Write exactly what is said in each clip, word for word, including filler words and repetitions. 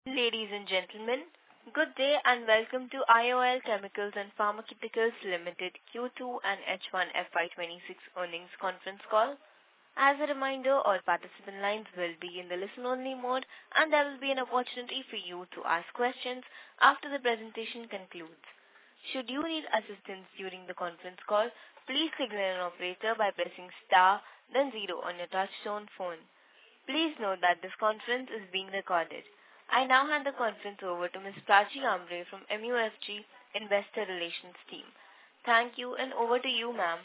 Ladies and gentlemen, good day and welcome to I O L Chemicals and Pharmaceuticals Limited Q two and H one F Y twenty-six earnings conference call. As a reminder, all participant lines will be in the listen-only mode and there will be an opportunity for you to ask questions after the presentation concludes. Should you need assistance during the conference call, please signal an operator by pressing star then zero on your touchtone phone. Please note that this conference is being recorded. I now hand the conference over to Miz Prachi Ambre from M U F G Investor Relations team. Thank you and over to you, ma'am.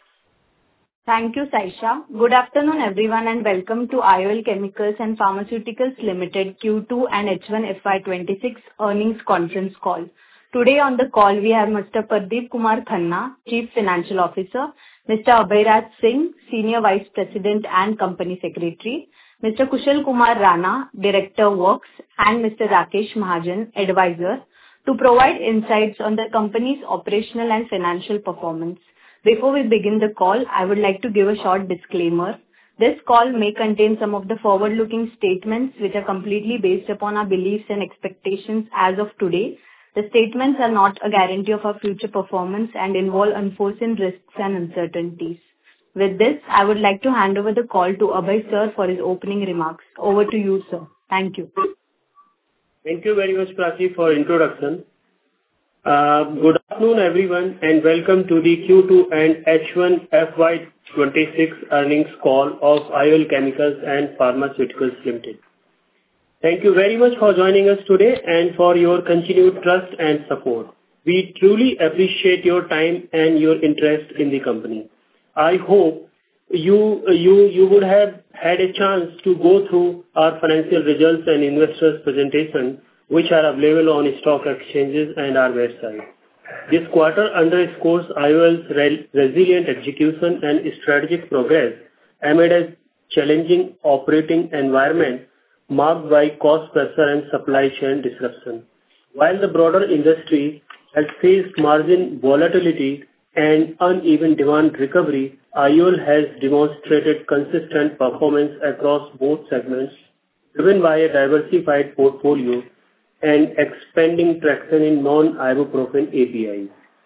Thank you, Saisha. Good afternoon, everyone, and welcome to I O L Chemicals and Pharmaceuticals Limited Q two and H one F Y twenty-six earnings conference call. Today on the call, we have Mister Pardeep Kumar Khanna, Chief Financial Officer, Mister Abhairaj Singh, Senior Vice President and Company Secretary, Mister Kushal Kumar Rana, Director Works, and Mister Rakesh Mahajan, Advisor, to provide insights on the company's operational and financial performance. Before we begin the call, I would like to give a short disclaimer. This call may contain some of the forward-looking statements which are completely based upon our beliefs and expectations as of today. The statements are not a guarantee of our future performance and involve unforeseen risks and uncertainties. With this, I would like to hand over the call to Abhay sir for his opening remarks. Over to you, sir. Thank you. Thank you very much, Prachi, for introduction. Uh, good afternoon, everyone, and welcome to the Q two and H one F Y twenty-six earnings call of I O L Chemicals and Pharmaceuticals Limited. Thank you very much for joining us today and for your continued trust and support. We truly appreciate your time and your interest in the company. I hope you you you would have had a chance to go through our financial results and investors presentation, which are available on stock exchanges and our website. This quarter underscores I O L's re- resilient execution and strategic progress amid a challenging operating environment marked by cost pressure and supply chain disruption. While the broader industry has faced margin volatility and uneven demand recovery, I O L has demonstrated consistent performance across both segments, driven by a diversified portfolio and expanding traction in non-ibuprofen A P Is.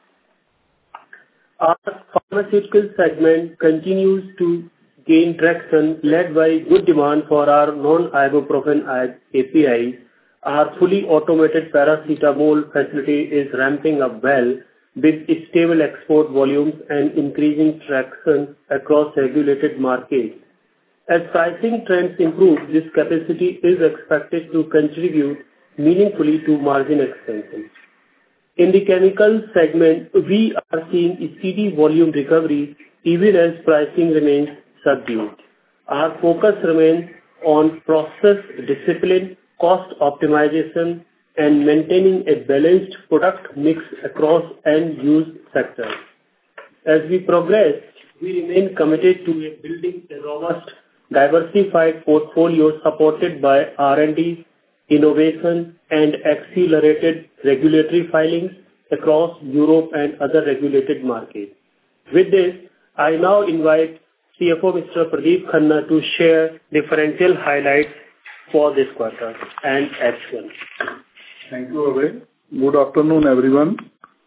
Our pharmaceutical segment continues to gain traction led by good demand for our non-ibuprofen A P Is. Our fully automated paracetamol facility is ramping up well with stable export volumes and increasing traction across regulated markets. As pricing trends improve, this capacity is expected to contribute meaningfully to margin expansion. In the chemical segment, we are seeing a steady volume recovery even as pricing remains subdued. Our focus remains on process discipline, cost optimization, and maintaining a balanced product mix across end-use sectors. As we progress, we remain committed to building a robust, diversified portfolio supported by R and D, innovation, and accelerated regulatory filings across Europe and other regulated markets. With this, I now invite C F O Mister Pardeep Khanna to share the financial highlights for this quarter and H one. Thank you, Abhay. Good afternoon, everyone.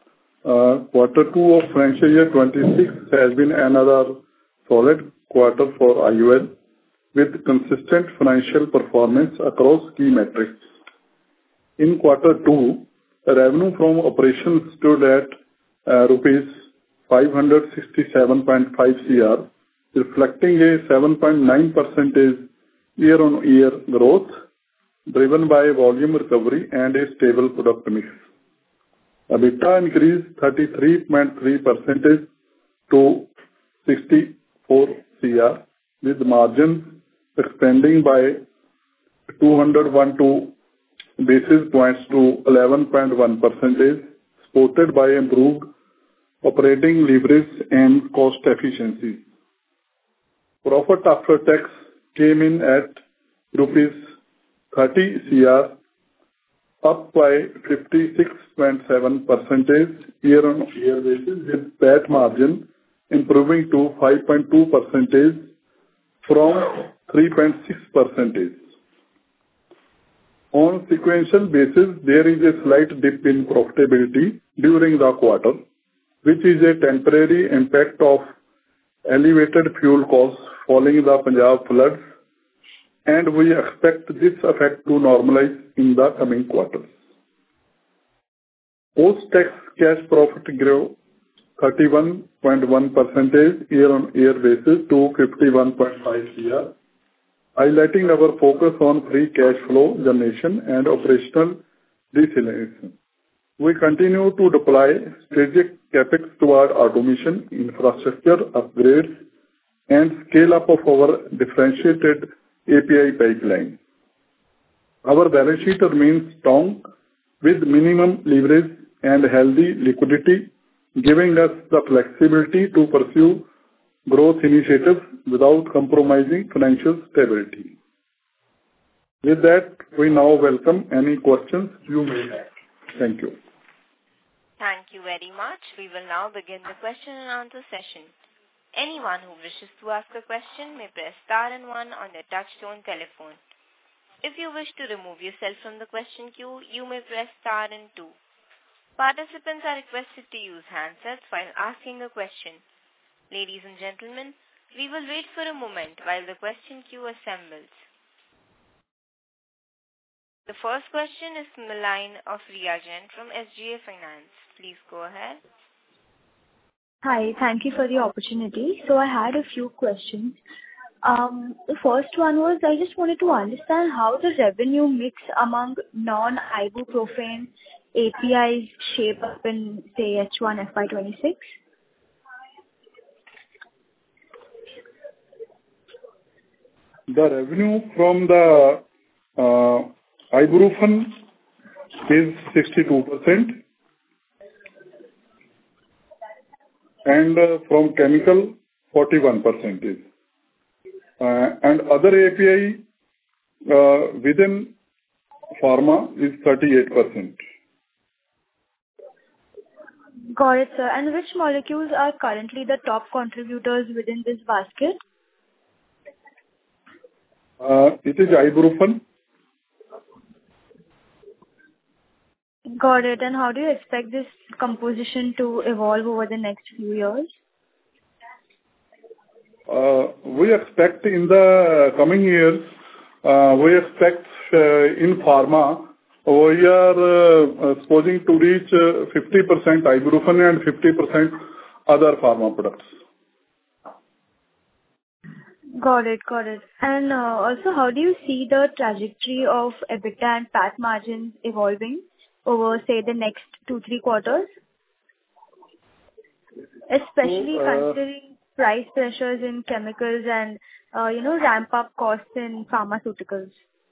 Uh, quarter two of financial year twenty-six has been another solid quarter for I O L with consistent financial performance across key metrics. In quarter two, revenue from operations stood at uh, rupees five hundred sixty-seven point five crore, reflecting a seven point nine percent year-on-year growth, driven by volume recovery and a stable product mix. EBITDA increased thirty-three point three percent to sixty-four crore, with margins expanding by two hundred twelve basis points to eleven point one percent, supported by improved operating leverage and cost efficiency. Profit after tax came in at rupees thirty crore, up by fifty-six point seven percent year-on-year basis, with P A T margin improving to five point two percent from three point six percent. On sequential basis, there is a slight dip in profitability during the quarter, which is a temporary impact of elevated fuel costs following the Punjab floods, and we expect this effect to normalize in the coming quarters. Post-tax cash profit grew thirty-one point one percent year-on-year basis to fifty-one point five crore, highlighting our focus on free cash flow generation and operational resilience. We continue to deploy strategic CapEx toward automation, infrastructure upgrades, and scale up of our differentiated A P I pipeline. Our balance sheet remains strong with minimum leverage and healthy liquidity, giving us the flexibility to pursue growth initiatives without compromising financial stability. With that, we now welcome any questions you may have. Thank you. Thank you very much. We will now begin the question and answer session. Anyone who wishes to ask a question may press star and one on their touchtone telephone. If you wish to remove yourself from the question queue, you may press star and two. Participants are requested to use handsets while asking a question. Ladies and gentlemen, we will wait for a moment while the question queue assembles. The first question is from the line of Riya Jain from S G A Finance. Please go ahead. Hi, thank you for the opportunity. So I had a few questions. Um, the first one was I just wanted to understand how the revenue mix among non-ibuprofen A P Is shape up in, say, H one F Y twenty-six. The revenue from the uh, ibuprofen is sixty-two percent, and uh, from chemical forty-one percent is. Uh, and other A P I uh, within pharma is thirty-eight percent. Got it, sir. And which molecules are currently the top contributors within this basket? Uh, it is ibuprofen. Got it. And how do you expect this composition to evolve over the next few years? Uh, we expect in the coming years, uh, we expect uh, in pharma, we are uh, supposing to reach uh, fifty percent ibuprofen and fifty percent other pharma products. Got it, got it. And uh, also, how do you see the trajectory of EBITDA and P A T margins evolving over, say, the next two, three quarters? Especially So, uh, considering price pressures in chemicals and, uh, you know, ramp-up costs in pharmaceuticals.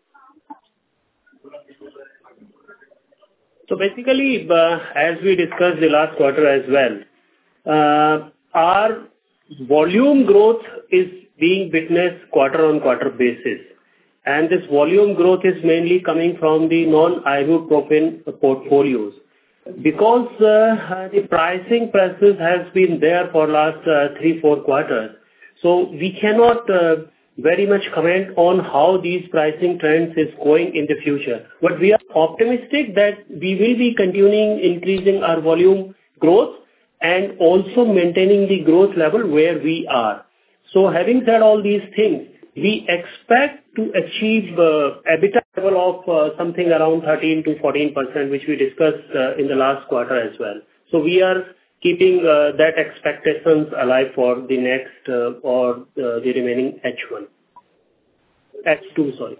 So basically, uh, as we discussed the last quarter as well, uh, our volume growth is being witnessed quarter-on-quarter basis. And this volume growth is mainly coming from the non-ibuprofen portfolios. Because uh, the pricing pressures has been there for last uh, three, four quarters. So we cannot uh, very much comment on how these pricing trends is going in the future. But we are optimistic that we will be continuing increasing our volume growth and also maintaining the growth level where we are. So having said all these things, we expect to achieve uh, EBITDA level of uh, something around thirteen to fourteen percent, which we discussed uh, in the last quarter as well. So we are keeping uh, that expectations alive for the next uh, or uh, the remaining H one. H two, sorry.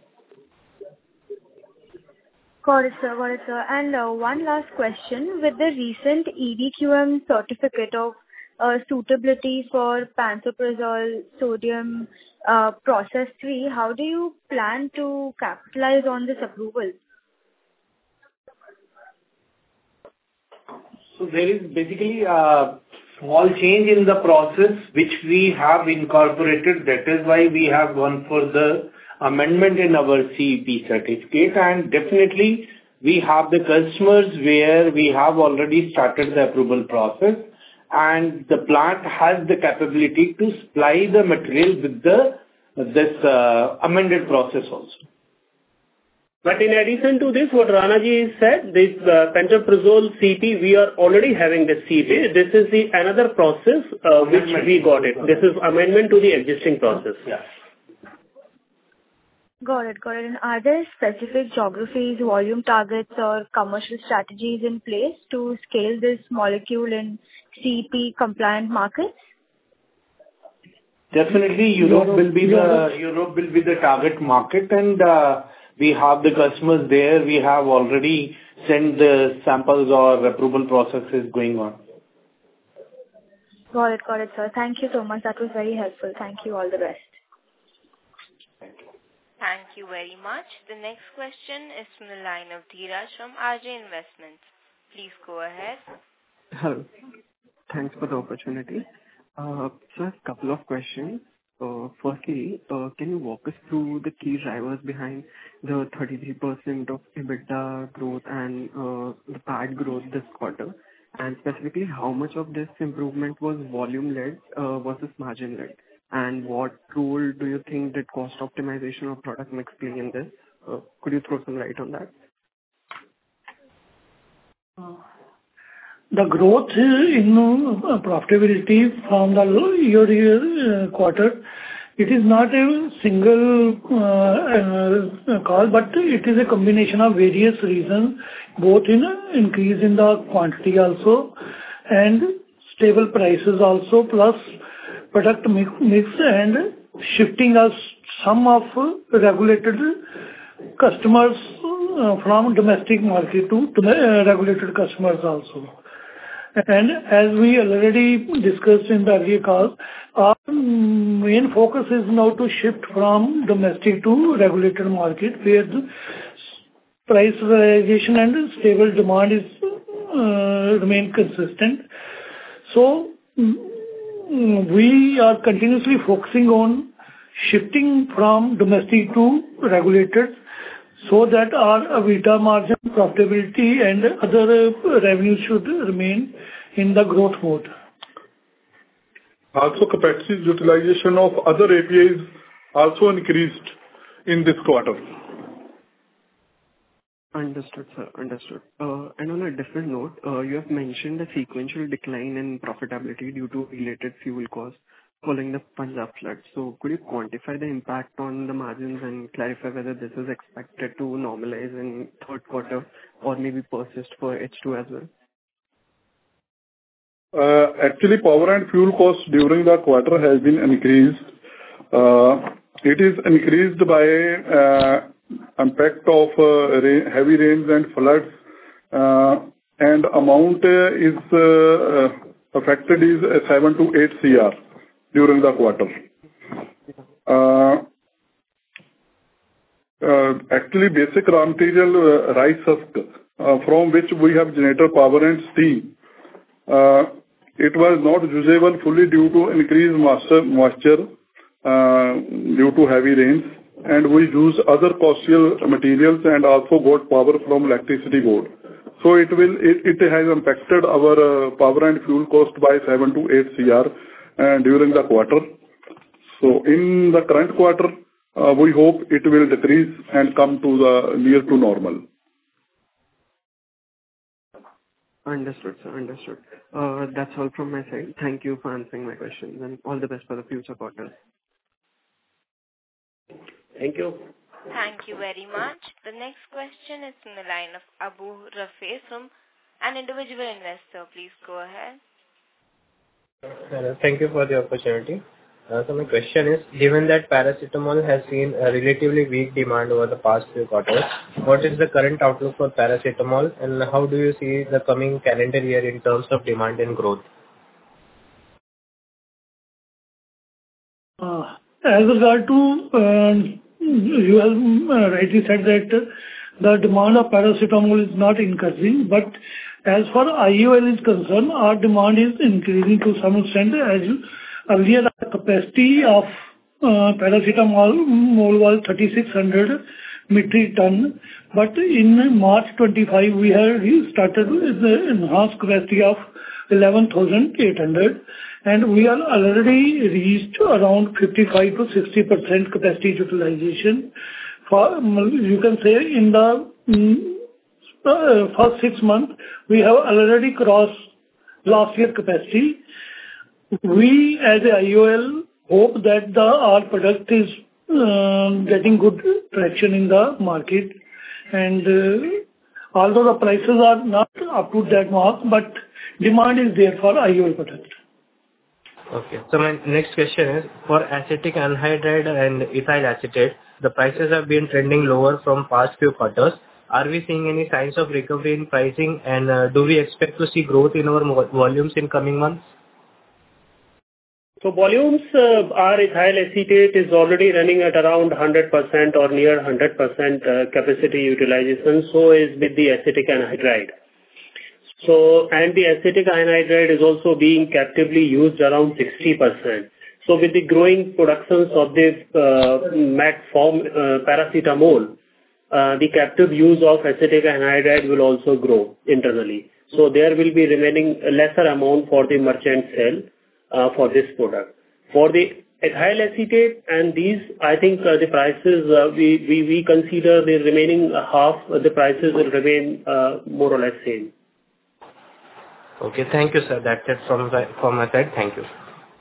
Got it, sir. Got it, sir. And uh, one last question. With the recent E D Q M certificate of uh, suitability for pantoprazole sodium uh, process three, how do you plan to capitalize on this approval? So there is basically a small change in the process which we have incorporated. That is why we have gone for the amendment in our C E P certificate, and definitely we have the customers where we have already started the approval process, and the plant has the capability to supply the material with the this uh, amended process also. But in addition to this, what Ranaji said, this uh, pantoprazole C P, we are already having this C P. This is the another process uh, which we got it. This is amendment to the existing process. Yeah. Got it. Got it. And are there specific geographies, volume targets, or commercial strategies in place to scale this molecule in C E P compliant markets? Definitely, Europe will be the Europe will be the target market, and uh, we have the customers there. We have already sent the samples or approval processes going on. Got it. Got it, sir. Thank you so much. That was very helpful. Thank you. All the best. Thank you. Thank you very much. The next question is from the line of Dheeraj from R J Investments. Please go ahead. Hello. Thanks for the opportunity. Uh, so I have a couple of questions. Uh, firstly, uh, can you walk us through the key drivers behind the thirty-three percent of EBITDA growth and uh, the P A T growth this quarter? And specifically, how much of this improvement was volume-led uh, versus margin-led? And what role do you think did cost optimization or product mix play in this? Uh, could you throw some light on that? The growth in uh, profitability from the year-to-year uh, quarter, it is not a single uh, uh, call, but it is a combination of various reasons, both in increase in the quantity also and stable prices also, plus product mix, mix and shifting us some of regulated customers uh, from domestic market to, to uh, regulated customers also. And as we already discussed in the earlier call, our main focus is now to shift from domestic to regulated market, where the price realization and stable demand is uh, remain consistent. So we are continuously focusing on shifting from domestic to regulated, so that our EBITDA margin, profitability, and other revenues should remain in the growth mode. Also, capacity utilization of other A P Is also increased in this quarter. Understood, sir. Understood. Uh, And on a different note, uh, you have mentioned a sequential decline in profitability due to related fuel costs following the Punjab flood. So could you quantify the impact on the margins and clarify whether this is expected to normalize in third quarter or maybe persist for H two as well? Uh, Actually, power and fuel costs during the quarter has been increased. Uh, It is increased by uh, impact of uh, rain, heavy rains and floods, uh, and amount uh, is uh, affected is uh, seven to eight crore during the quarter. Uh, uh, Actually, basic raw material, uh, rice husk, uh, from which we have generator power and steam, uh, it was not usable fully due to increased moisture, moisture uh, due to heavy rains, and we use other costly materials and also got power from electricity board. So it will it, it has impacted our uh, power and fuel cost by seven to eight crore uh, during the quarter. So in the current quarter, uh, we hope it will decrease and come to the near to normal. Understood, sir. Understood. Uh, That's all from my side. Thank you for answering my questions, and all the best for the future quarters. Thank you. Thank you very much. The next question is from the line of Abu Rafi from an individual investor. Please go ahead. Hello. Thank you for the opportunity. Uh, so my question is, given that paracetamol has seen a relatively weak demand over the past few quarters, what is the current outlook for paracetamol, and how do you see the coming calendar year in terms of demand and growth? Uh, as regard to, uh, you have uh, rightly said that uh, the demand of paracetamol is not increasing, but as far as I O L is concerned, our demand is increasing to some extent. As you, earlier, the capacity of uh, paracetamol was thirty-six hundred metric ton, but in March twenty-five we have started with the enhanced capacity of eleven thousand eight hundred, and we are already reached around fifty-five to sixty percent capacity utilization for, you can say in the mm, uh, first six months, we have already crossed last year capacity. We, as a I O L, hope that the our product is um, getting good traction in the market. And uh, although the prices are not up to that mark, but demand is there for I O L product. Okay. So my next question is, for acetic anhydride and ethyl acetate, the prices have been trending lower from past few quarters. Are we seeing any signs of recovery in pricing, and uh, do we expect to see growth in our mo- volumes in coming months? So volumes, uh, our ethyl acetate is already running at around one hundred percent or near one hundred percent uh, capacity utilization. So is with the acetic anhydride. So, and the acetic anhydride is also being captively used around sixty percent. So with the growing productions of the uh, mat form uh, paracetamol, uh, the captive use of acetic anhydride will also grow internally. So there will be remaining a lesser amount for the merchant sale uh, for this product. For the ethyl acetate and these, I think uh, the prices, uh, we, we, we consider the remaining half, uh, the prices will remain uh, more or less same. Okay, thank you, sir. That's it from my, from my side. Thank you.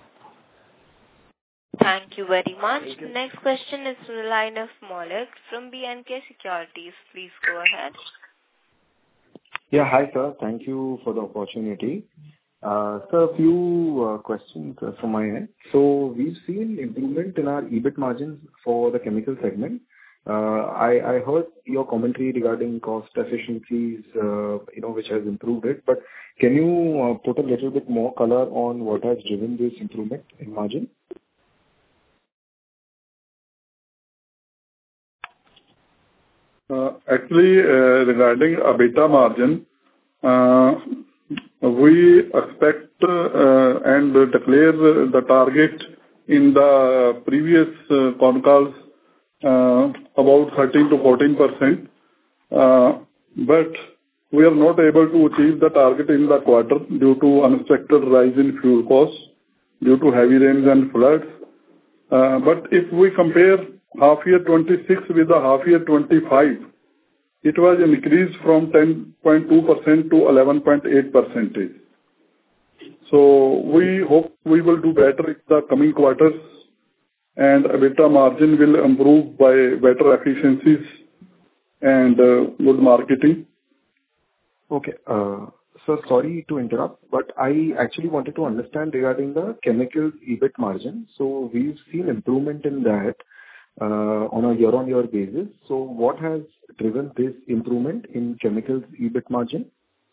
Thank you very much. The next question is from the line of Maulik from B N K Securities. Please go ahead. Yeah, hi, sir. Thank you for the opportunity. Uh, Sir, a few uh, questions uh, from my end. So we've seen improvement in our EBIT margins for the chemical segment. Uh, I I heard your commentary regarding cost efficiencies, uh, you know, which has improved it, but can you uh, put a little bit more color on what has driven this improvement in margin? Uh, Actually, uh, regarding EBITDA margin, uh, we expect uh, and declare the target in the previous uh, con calls uh, about thirteen to fourteen percent. Uh, but we are not able to achieve the target in the quarter due to unexpected rise in fuel costs due to heavy rains and floods. Uh, but if we compare half year twenty-six with the half year twenty-five, it was an increase from ten point two percent to eleven point eight percent. So we hope we will do better in the coming quarters, and EBITDA margin will improve by better efficiencies and uh, good marketing. Okay. Uh, so sorry to interrupt, but I actually wanted to understand regarding the chemicals EBIT margin. So we've seen improvement in that uh, on a year-on-year basis. So what has driven this improvement in chemicals EBIT margin?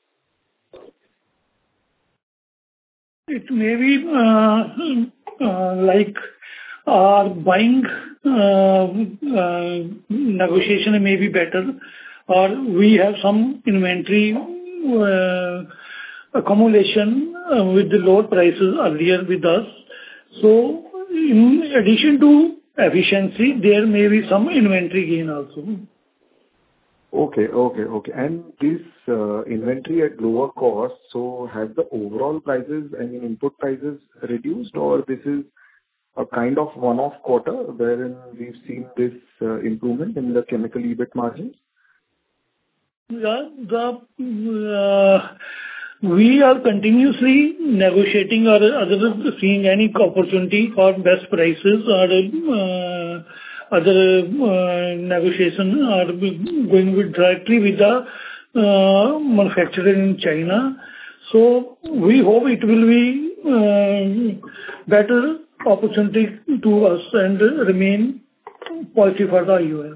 It may be uh, uh, like our buying uh, uh, negotiation may be better, or we have some inventory uh, accumulation uh, with the lower prices earlier with us. So in addition to efficiency, there may be some inventory gain also. Okay, okay, okay. And this uh, inventory at lower cost, so have the overall prices, I mean, input prices reduced, or this is a kind of one-off quarter wherein we've seen this uh, improvement in the chemical EBIT margins? Yeah, the, uh, we are continuously negotiating or other seeing any opportunity for best prices or uh, other uh, negotiation or going with directly with the uh, manufacturer in China. So we hope it will be uh, better opportunity to us and remain positive for the I O L.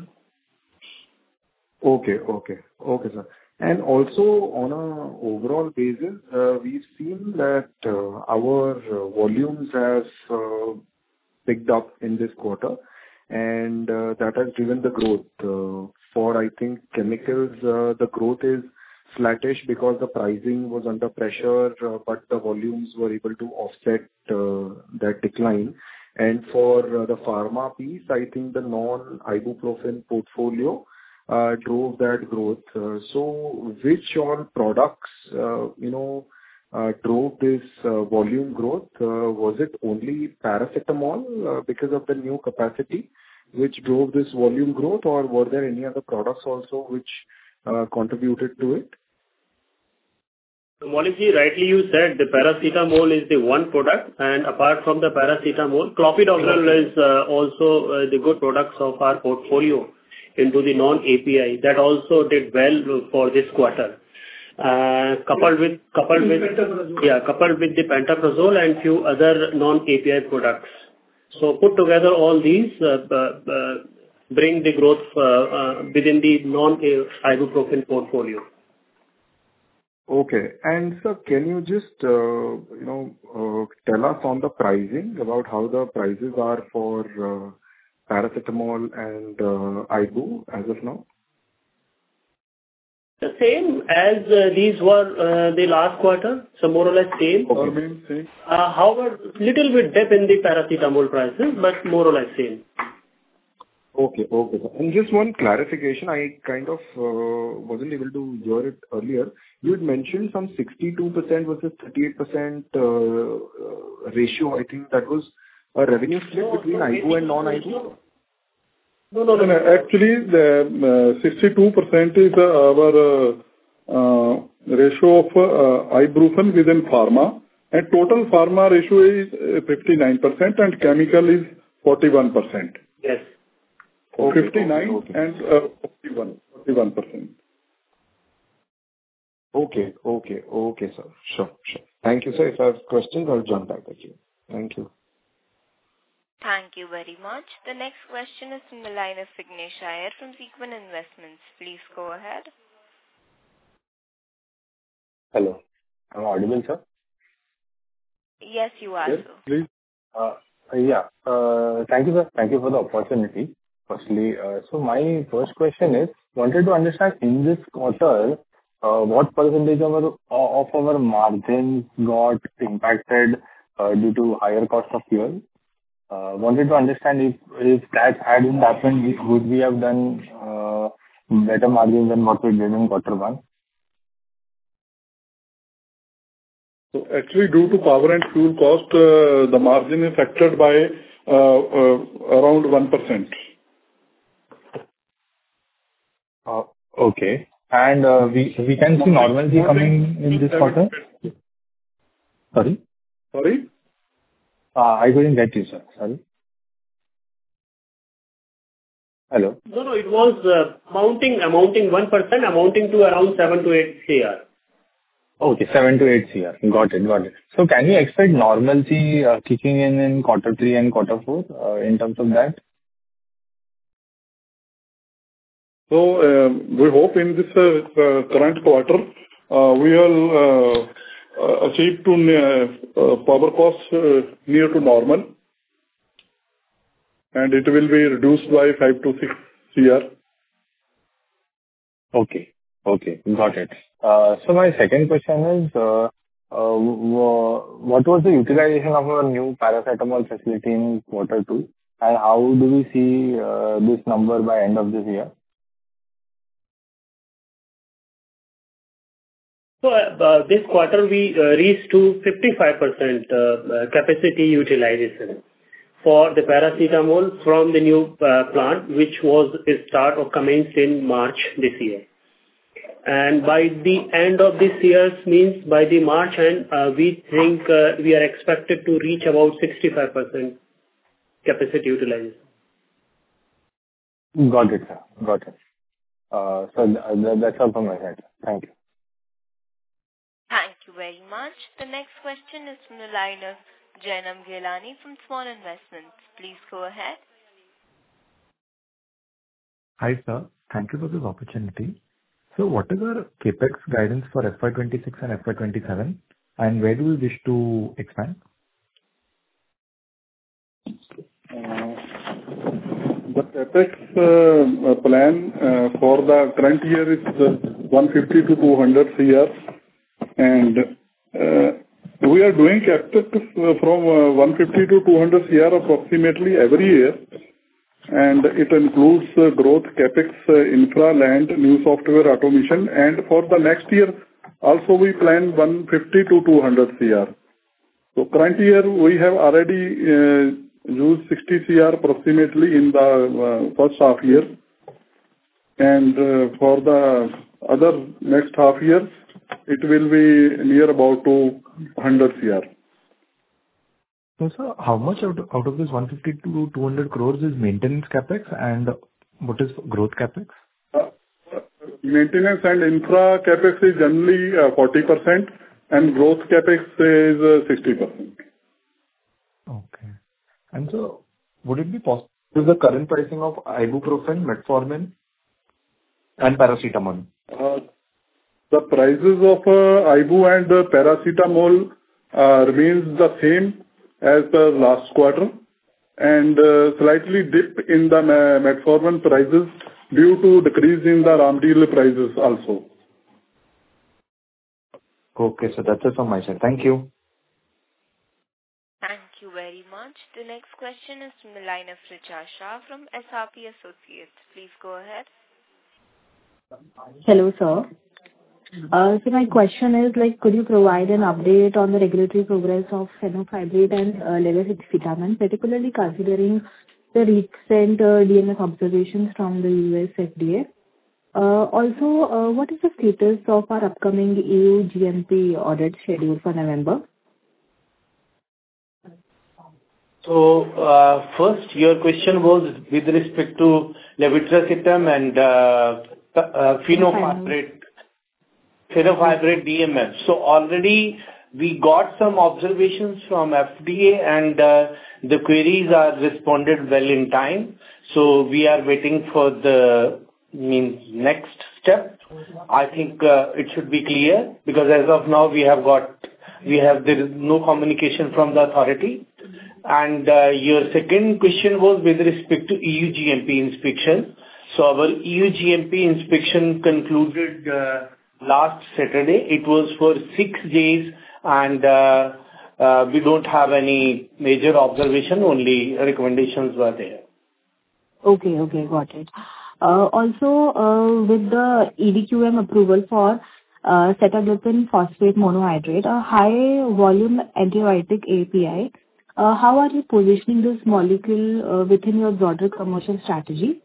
Okay, okay, okay, sir. And also on a overall basis, uh, we've seen that uh, our uh, volumes have uh, picked up in this quarter, and uh, that has driven the growth. Uh, for, I think, chemicals, uh, the growth is flattish because the pricing was under pressure, uh, but the volumes were able to offset uh, that decline. And for uh, the pharma piece, I think the non-ibuprofen portfolio uh, drove that growth. Uh, so which all products, uh, you know, Uh, drove this uh, volume growth? Uh, was it only paracetamol uh, because of the new capacity which drove this volume growth, or were there any other products also which uh, contributed to it? Maulikji, rightly you said the paracetamol is the one product, and apart from the paracetamol, clopidogrel is uh, also uh, the good products of our portfolio into the non-A P I. That also did well for this quarter. Uh, coupled with coupled with yeah coupled with the pantoprazole and few other non-A P I products. So put together all these uh, uh, uh, bring the growth uh, uh, within the non-ibuprofen portfolio. Okay. And sir, can you just, uh, you know, uh, tell us on the pricing about how the prices are for uh, paracetamol and uh, Ibu as of now? The same as uh, these were uh, the last quarter, so more or less same. Okay. Uh, however, little bit dip in the paracetamol prices, but more or less same. Okay. Okay. Sir. And just one clarification, I kind of uh, wasn't able to hear it earlier. You had mentioned some sixty-two percent versus thirty-eight percent uh, uh, ratio. I think that was a revenue split no, between no, Ibu and non-Ibu. No, no, no. Actually, the uh, sixty-two percent is uh, our uh, uh, ratio of uh, ibuprofen within pharma, and total pharma ratio is uh, fifty-nine percent, and chemical is forty-one percent. Yes. Okay, fifty-nine okay, okay. and uh, forty-one, forty-one percent. Okay, okay, okay, sir. Sure, sure. Thank you, sir. If I have questions, I'll jump back at you. Thank you. Thank you very much. The next question is from the line of Vignesh Iyer from Sequent Investments. Please go ahead. Hello. Am I audible, sir? Yes, you are, yes, sir. Please. Uh, yeah. Uh, thank you, sir. Thank you for the opportunity. Firstly, uh, so my first question is, wanted to understand in this quarter, uh, what percentage of our, of our margins got impacted uh, due to higher cost of fuel? Uh, wanted to understand if, if that hadn't happened, would we have done uh, better margins than what we did in quarter one? So actually, due to power and fuel cost, uh, the margin is affected by uh, uh, around one percent. Uh, okay. And uh, we we can see normalcy coming in this quarter? Sorry? Sorry? Uh, I couldn't get you, sir. Sorry. Hello? No, no, it was uh, mounting, amounting one percent, amounting to around seven to eight C R. Okay, seven to eight C R. Got it, got it. So can we expect normalcy uh, kicking in in quarter three and quarter four uh, in terms of that? So uh, we hope in this uh, uh, current quarter, uh, we will uh, uh, achieve to uh, power costs uh, near to normal, and it will be reduced by five to six C R. Okay, okay, got it. Uh, so my second question is, uh, uh, what was the utilization of our new paracetamol facility in quarter two, and how do we see uh, this number by end of this year? So uh, this quarter we uh, reached to fifty-five percent uh, capacity utilization for the paracetamol from the new uh, plant, which was start or commenced in March this year. And by the end of this year, means by the March end, uh, we think uh, we are expected to reach about sixty-five percent capacity utilization. Got it, sir. Got it. Uh, so th- that's all from my side. Thank you. Thank you very much. The next question is from the line of Jainam Ghelani from Swan Investments. Please go ahead. Hi, sir. Thank you for this opportunity. So what is our CapEx guidance for F Y twenty-six and F Y twenty-seven, and where do we wish to expand? Uh, the CapEx uh, plan uh, for the current year is uh, one fifty to two hundred C R, and uh, we are doing CapEx from uh, one fifty to two hundred C R approximately every year. And it includes uh, growth, CapEx, uh, infra, land, new software, automation, and for the next year, also we plan one fifty to two hundred C R. So current year, we have already uh, used sixty crore approximately in the uh, first half year. And uh, for the other next half year, it will be near about two hundred crore. So, sir, how much out of, out of this one fifty to two hundred crores is maintenance capex and what is growth capex? Uh, maintenance and infra capex is generally uh, forty percent and growth capex is uh, sixty percent. Okay. And so, would it be possible with the current pricing of ibuprofen, metformin, and paracetamol? Uh, the prices of uh, ibu and uh, paracetamol uh, remains the same as the last quarter, and uh, slightly dip in the metformin prices due to decrease in the Ramdeal prices also. Okay, so that's it from my side. Thank you. Thank you very much. The next question is from the line of Richa Shah from S R P Associates. Please go ahead. Hello, sir. Uh, so my question is, like, could you provide an update on the regulatory progress of fenofibrate and uh, levetiracetam, particularly considering the recent uh, D M F observations from the U S F D A? Uh, also, uh, what is the status of our upcoming E U G M P audit schedule for November? So, uh, first, your question was with respect to levetiracetam and uh, uh, fenofibrate. Fenofibrate D M F. So already we got some observations from F D A and uh, the queries are responded well in time. So we are waiting for the means next step. I think uh, it should be clear because as of now we have got we have there is no communication from the authority. And uh, your second question was with respect to E U G M P inspection. So our E U G M P inspection concluded Uh, last Saturday. It was for six days and uh, uh, we don't have any major observation, only recommendations were there. Okay, okay, got it. Uh, also, uh, with the E D Q M approval for uh, sitagliptin phosphate monohydrate, a high volume antibiotic A P I, uh, how are you positioning this molecule uh, within your broader commercial strategy?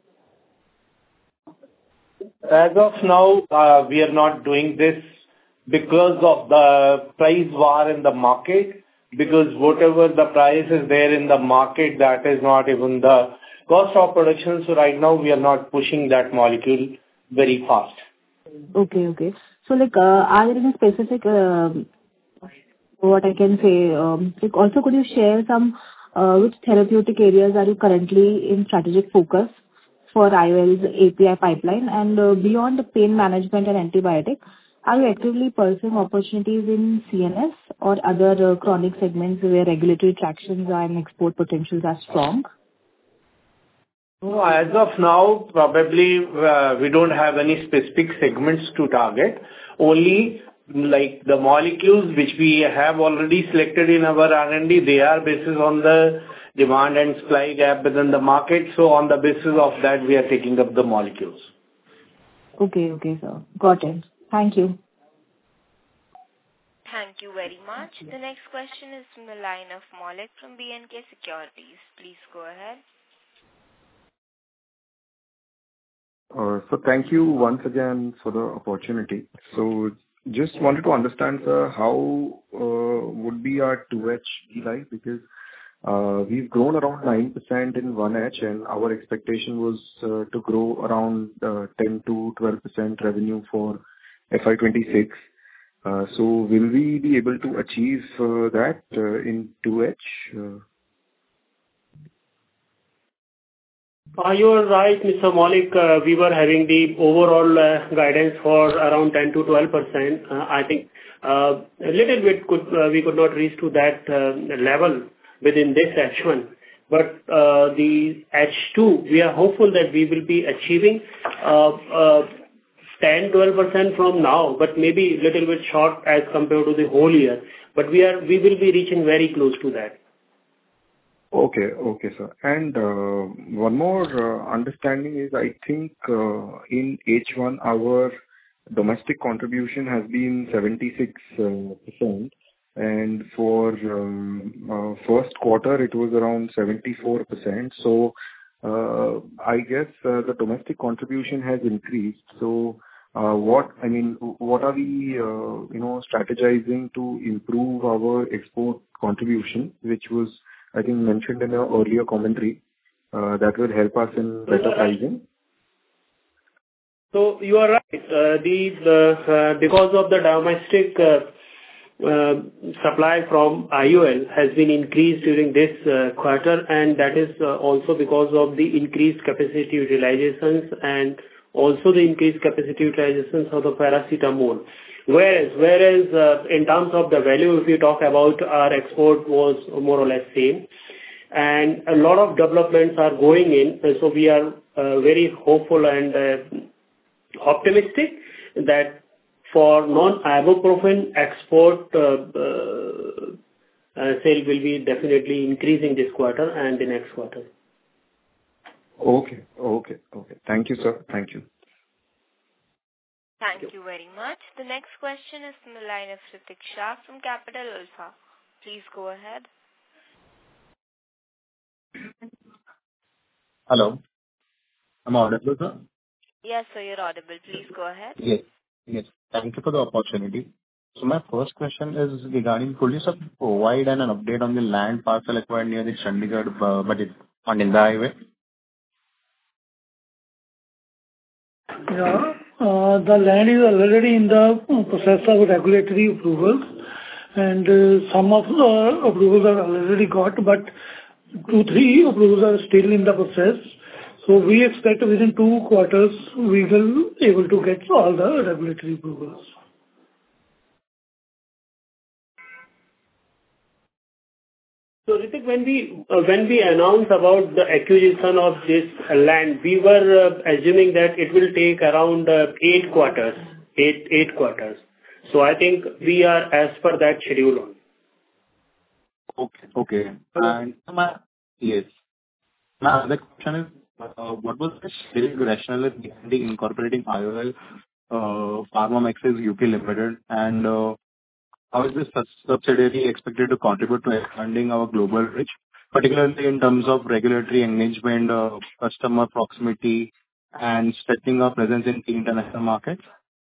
As of now, uh, we are not doing this because of the price war in the market, because whatever the price is there in the market, that is not even the cost of production. So right now, we are not pushing that molecule very fast. Okay, okay. So, like, uh, are there any specific, uh, what I can say, um, like also could you share some, uh, which therapeutic areas are you currently in strategic focus for I O L's A P I pipeline? And uh, beyond the pain management and antibiotic, are you actively pursuing opportunities in C N S or other uh, chronic segments where regulatory tractions and export potentials are strong? No, as of now, probably uh, we don't have any specific segments to target. Only like the molecules which we have already selected in our R and D, they are based on the demand and supply gap within the market. So on the basis of that, we are taking up the molecules. Okay, okay, sir. Got it. Thank you. Thank you very much. The next question is from the line of Maulik from B and K Securities. Please go ahead. Uh, so thank you once again for the opportunity. So just wanted to understand, sir, how uh, would be our two H be like? Because uh, we've grown around nine percent in one H and our expectation was uh, to grow around uh, ten to twelve percent revenue for F Y twenty-six. Uh, so will we be able to achieve uh, that uh, in two H? Uh, Uh, you are right, Mister Maulik. Uh, we were having the overall uh, guidance for around ten to twelve percent. Uh, I think uh, a little bit could uh, we could not reach to that uh, level within this H one. But uh, the H two, we are hopeful that we will be achieving uh, uh, ten to twelve percent from now, but maybe a little bit short as compared to the whole year. But we are we will be reaching very close to that. Okay. Okay, sir. And uh, one more uh, understanding is, I think, uh, in H one, our domestic contribution has been seventy-six percent. and for um, uh, first quarter, it was around seventy-four percent. So uh, I guess uh, the domestic contribution has increased. So uh, what I mean, what are we uh, you know strategizing to improve our export contribution, which was, I think, mentioned in our earlier commentary, uh, that will help us in better pricing? So you are right. Uh, the, the uh, because of the domestic uh, uh, supply from I O L has been increased during this uh, quarter, and that is uh, also because of the increased capacity utilizations and also the increased capacity utilizations of the paracetamol. Whereas, whereas uh, in terms of the value, if you talk about, our export was more or less same, and a lot of developments are going in. So we are uh, very hopeful and uh, optimistic that for non-ibuprofen export uh, uh, uh, sale will be definitely increasing this quarter and the next quarter. Okay. Okay. Okay. Thank you, sir. Thank you. Thank you very much. The next question is from the line of Ritik Shah from Capital Alpha. Please go ahead. Hello. Am I audible, sir? Yes, sir, you're audible. Please go ahead. Yes. Yes. Thank you for the opportunity. So my first question is regarding, could you sir provide an update on the land parcel acquired near the Chandigarh, uh, but it on India Highway? Yeah. Uh, the land is already in the process of regulatory approvals, and uh, some of the approvals are already got, but two, three approvals are still in the process. So we expect within two quarters we will able to get all the regulatory approvals. So Ritik, when we uh, when we announced about the acquisition of this uh, land, we were uh, assuming that it will take around uh, eight quarters, eight eight quarters. So I think we are as per that schedule on. Okay. Okay. And my yes. My other question is, uh, what was the strategic rationale behind the incorporating I O L uh, Pharmamexis U K Limited, and uh, how is this sub- subsidiary expected to contribute to expanding our global reach, particularly in terms of regulatory engagement, uh, customer proximity, and strengthening our presence in key international markets?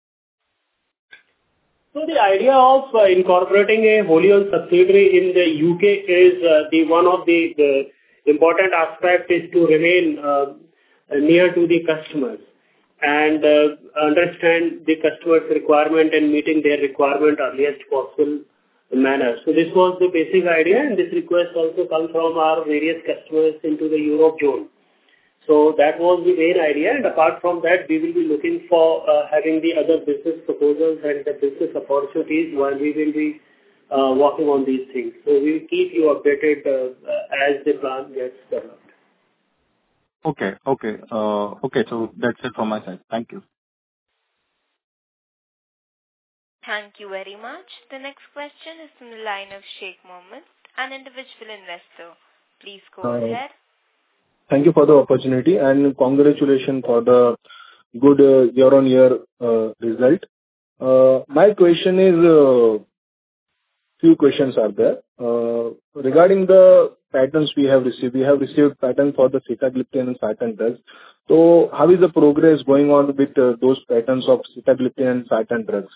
So the idea of uh, incorporating a wholly owned subsidiary in the U K is uh, the one of the, the important aspect is to remain uh, near to the customers and uh, understand the customer's requirement and meeting their requirement earliest possible manner. So this was the basic idea, and this request also comes from our various customers into the Europe zone. So that was the main idea, and apart from that, we will be looking for uh, having the other business proposals and the business opportunities while we will be uh, working on these things. So we will keep you updated uh, uh, as the plan gets developed. Okay. Okay. Uh, okay. So that's it from my side. Thank you. Thank you very much. The next question is from the line of Sheikh Mohammed, an individual investor. Please go Uh, ahead. Thank you for the opportunity, and congratulations for the good uh, year-on-year uh, result. Uh, My question is, uh, few questions are there. Uh, Regarding the patents we have received, we have received patent for the sitagliptin and sartan drugs. So how is the progress going on with uh, those patents of sitagliptin and sartan drugs?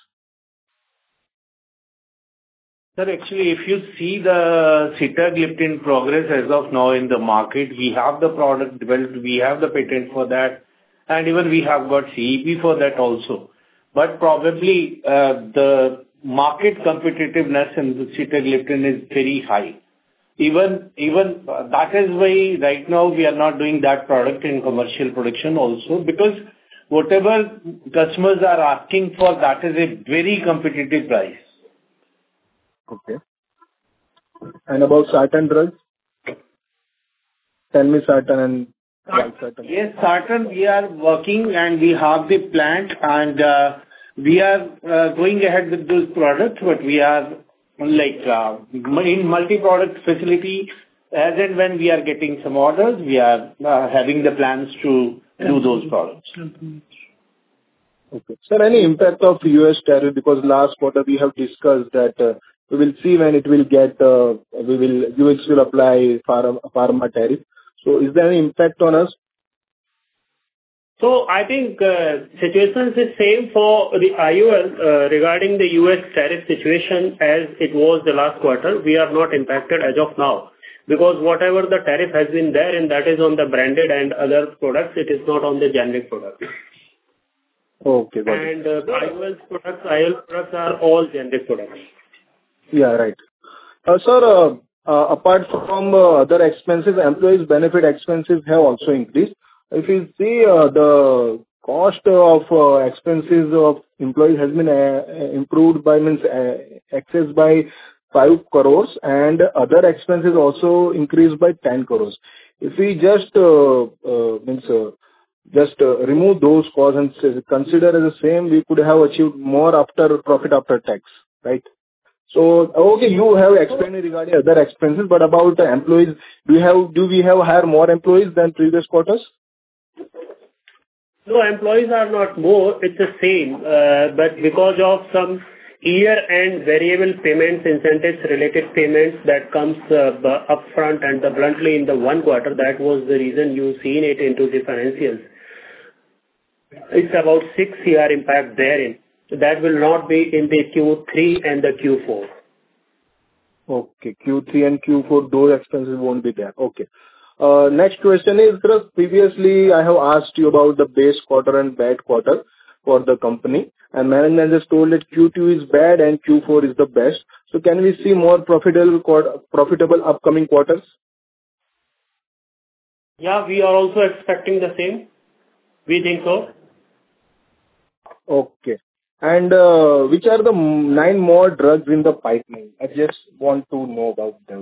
Sir, actually, if you see the sitagliptin progress as of now in the market, we have the product developed, we have the patent for that, and even we have got C E P for that also. But probably uh, the market competitiveness in the sitagliptin is very high. Even even uh, that is why right now we are not doing that product in commercial production also, because whatever customers are asking for, that is a very competitive price. Okay. And about sartan drugs? Tell me sartan and valsartan. Yes, sartan, we are working and we have the plant, and uh, we are uh, going ahead with those products, but we are like uh, in multi-product facility. As and when we are getting some orders, we are uh, having the plans to do those products. Okay. Sir, any impact of U S tariff? Because last quarter we have discussed that uh, we will see when it will get, uh, we will, you will still apply pharma, pharma tariff. So is there any impact on us? So I think uh, situation is same for the I O L uh, regarding the U S tariff situation as it was the last quarter. We are not impacted as of now because whatever the tariff has been there and that is on the branded and other products, it is not on the generic products. Okay, got it. And uh, I O L products, I O L products are all generic products. Yeah, right. Uh, Sir, uh, uh, apart from uh, other expenses, employees' benefit expenses have also increased. If you see, uh, the cost of uh, expenses of employees has been uh, improved by, means, uh, excess by five crores, and other expenses also increased by ten crores. If we just uh, uh, means uh, just uh, remove those costs and s- consider as the same, we could have achieved more after profit after tax, right? So, okay, you have explained regarding other expenses, but about the employees, do you have, do we have hire more employees than previous quarters? No, employees are not more, it's the same, uh, but because of some year-end variable payments, incentives related payments that comes uh, b- upfront and the bluntly in the one quarter, that was the reason you seen it into the financials. It's about six C R impact therein. That will not be in the Q three and the Q four. Okay, Q three and Q four, those expenses won't be there. Okay. Uh, Next question is, sir, previously I have asked you about the base quarter and bad quarter for the company, and management just told that Q two is bad and Q four is the best. So can we see more profitable quarter, profitable upcoming quarters? Yeah, we are also expecting the same. We think so. Okay. And uh, which are the m- nine more drugs in the pipeline? I just want to know about those.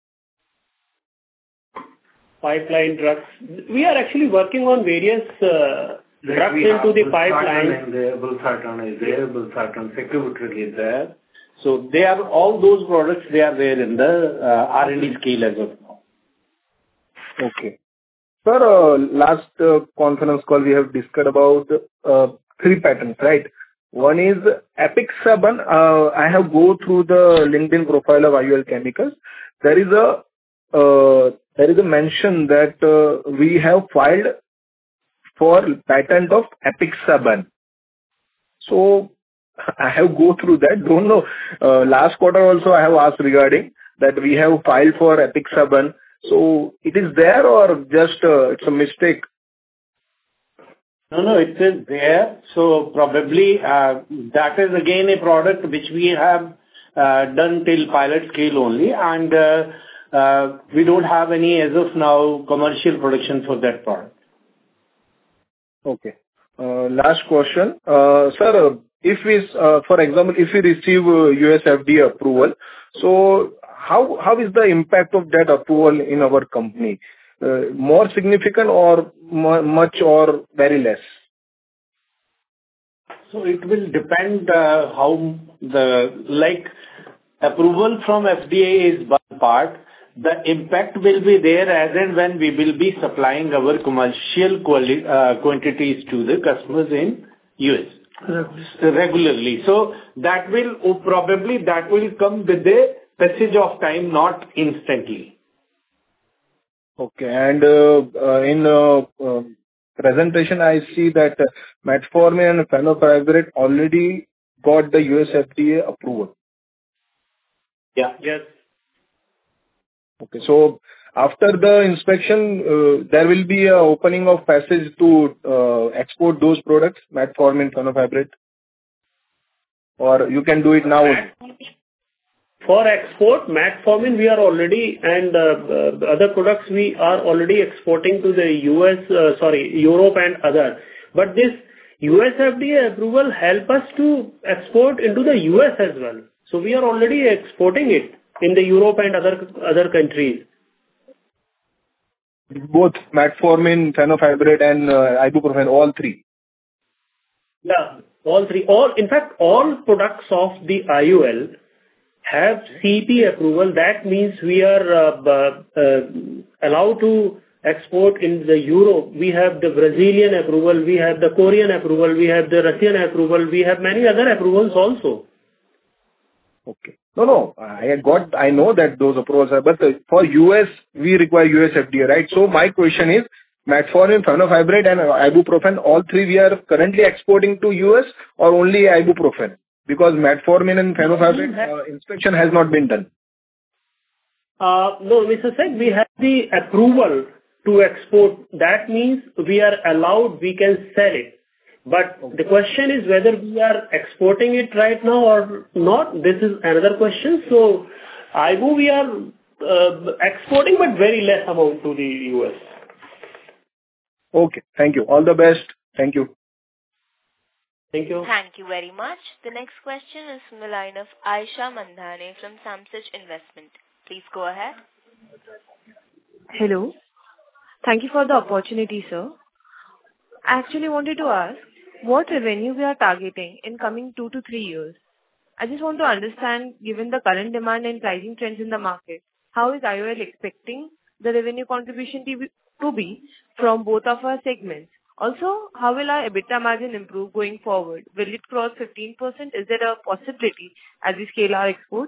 Pipeline drugs. We are actually working on various uh, Like drugs we have into the Bulsartan pipeline. and there, Bulsartan is there, Bulsartan Secubitril is there. So they are all those products, they are there in the uh, R and D scale as of now. Okay. Sir, uh, last uh, conference call we have discussed about uh, three patents, right? One is Apixaban. Uh, I have go through the LinkedIn profile of I O L Chemicals. There is a uh, there is a mention that uh, we have filed for patent of Apixaban. So I have go through that. Don't know. Uh, last quarter also I have asked regarding that we have filed for Apixaban. So it is there or just uh, it's a mistake? No, no, it is there. So probably uh, that is again a product which we have uh, done till pilot scale only, and uh, uh, we don't have any as of now commercial production for that product. Okay. Uh, Last question. Uh, Sir, uh, if we, uh, for example, if we receive uh, U S F D A approval, so how how is the impact of that approval in our company? Uh, More significant or mu- much or very less? So it will depend uh, how the, like, approval from F D A is one part. The impact will be there as and when we will be supplying our commercial quali- uh, quantities to the customers in U S regularly. So that will, oh, probably that will come with a passage of time, not instantly. Okay. And uh, uh, in uh, um, presentation, I see that uh, metformin and fenofibrate already got the U S F D A approval. Yeah. Yes. Okay. So after the inspection, uh, there will be a opening of passage to uh, export those products, metformin, fenofibrate, or you can do it now? For export, metformin we are already, and uh, uh, other products we are already exporting to the U S, uh, sorry, Europe and other. But this U S F D A approval help us to export into the U S as well. So we are already exporting it in the Europe and other other countries. Both metformin, fenofibrate, and uh, ibuprofen, all three. Yeah, all three. All, in fact, all products of the I O L have C E P approval. That means we are uh, uh, uh, allowed to export in the Europe. We have the Brazilian approval, we have the Korean approval, we have the Russian approval, we have many other approvals also. Okay. No, no, I got, I know that those approvals are, but uh, for U S, we require U S F D A, right? So my question is, metformin, fenofibrate, and ibuprofen, all three we are currently exporting to U S or only ibuprofen? Because metformin and fenofibrate uh, inspection has not been done. Uh, No, Mister Seth, we have the approval to export. That means we are allowed, we can sell it. But the question is whether we are exporting it right now or not. This is another question. So, Ibu, we are uh, exporting, but very less amount to the U S. Okay. Thank you. All the best. Thank you. Thank you. Thank you very much. The next question is from the line of Aisha Mandhane from Samsich Investment. Please go ahead. Hello. Thank you for the opportunity, sir. I actually wanted to ask what revenue we are targeting in coming two to three years. I just want to understand, given the current demand and pricing trends in the market, how is I O L expecting the revenue contribution to be, to be from both of our segments? Also, how will our EBITDA margin improve going forward? Will it cross fifteen percent? Is there a possibility as we scale our exports?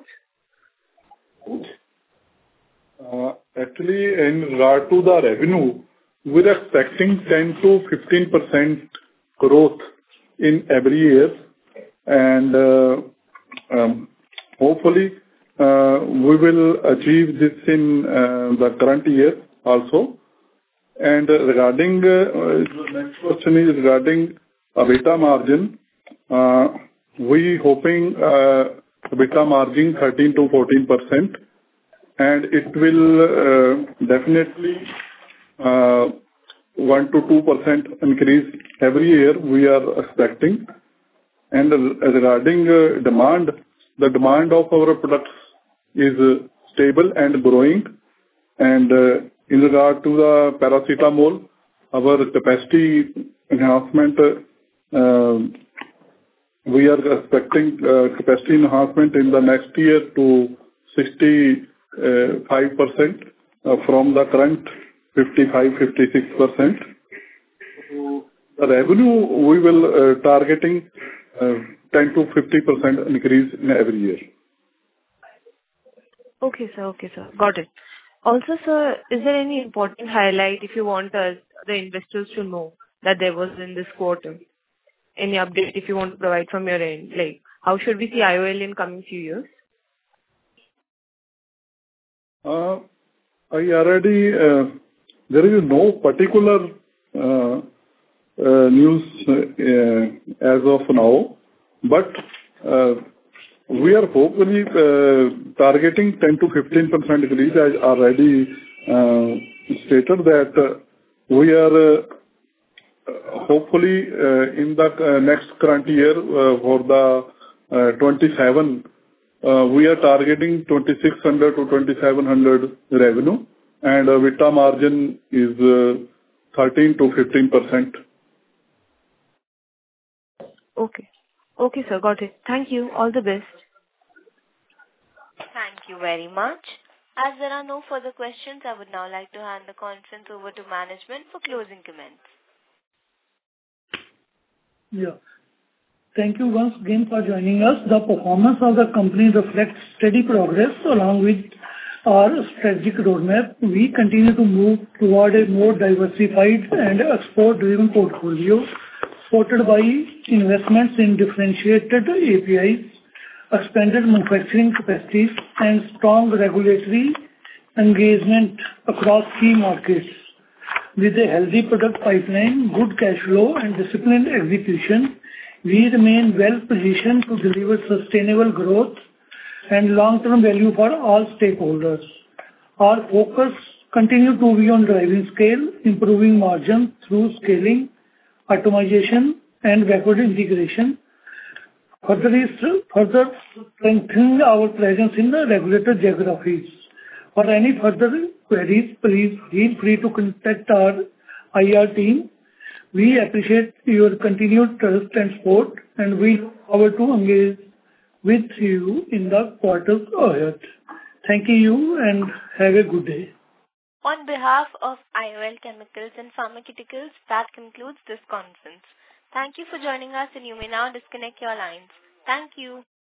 Uh, Actually, in regard to the revenue, we're expecting ten to fifteen percent growth in every year. And uh, um, hopefully, uh, we will achieve this in uh, the current year also. And uh, regarding, uh, the next question is regarding EBITDA margin. Uh, we hoping uh, EBITDA margin thirteen to fourteen percent. And it will uh, definitely uh, one to two percent increase every year we are expecting. And uh, regarding uh, demand, the demand of our products is uh, stable and growing. And uh, in regard to the paracetamol, our capacity enhancement, uh, we are expecting uh, capacity enhancement in the next year to sixty-five percent uh, from the current fifty-five to fifty-six percent. So the revenue we will uh, targeting uh, ten to fifty percent increase in every year. Okay, sir. Okay, sir. Got it. Also, sir, is there any important highlight if you want us, the investors to know that there was in this quarter? Any update if you want to provide from your end? Like, how should we see I O L in coming few years? Uh, I already, uh, there is no particular uh, uh, news uh, as of now, but uh, we are hopefully uh, targeting ten to fifteen percent increase. I already uh, stated that uh, we are uh, hopefully uh, in the uh, next current year uh, for the uh, twenty-seven, uh, we are targeting twenty-six hundred to twenty-seven hundred revenue, and uh, EBITDA margin is uh, thirteen to fifteen percent. Okay. Okay, sir. Got it. Thank you. All the best. Thank you very much. As there are no further questions, I would now like to hand the conference over to management for closing comments. Yeah. Thank you once again for joining us. The performance of the company reflects steady progress along with our strategic roadmap. We continue to move toward a more diversified and export-driven portfolio, supported by investments in differentiated A P Is, expanded manufacturing capacities, and strong regulatory engagement across key markets. With a healthy product pipeline, good cash flow, and disciplined execution, we remain well positioned to deliver sustainable growth and long-term value for all stakeholders. Our focus continue to be on driving scale, improving margin through scaling, automation, and backward integration, further further strengthening our presence in the regulated geographies. For any further queries, please feel free to contact our I R team. We appreciate your continued trust and support, and we look forward to engage with you in the quarters ahead. Thank you and have a good day. On behalf of I O L Chemicals and Pharmaceuticals, that concludes this conference. Thank you for joining us, and you may now disconnect your lines. Thank you.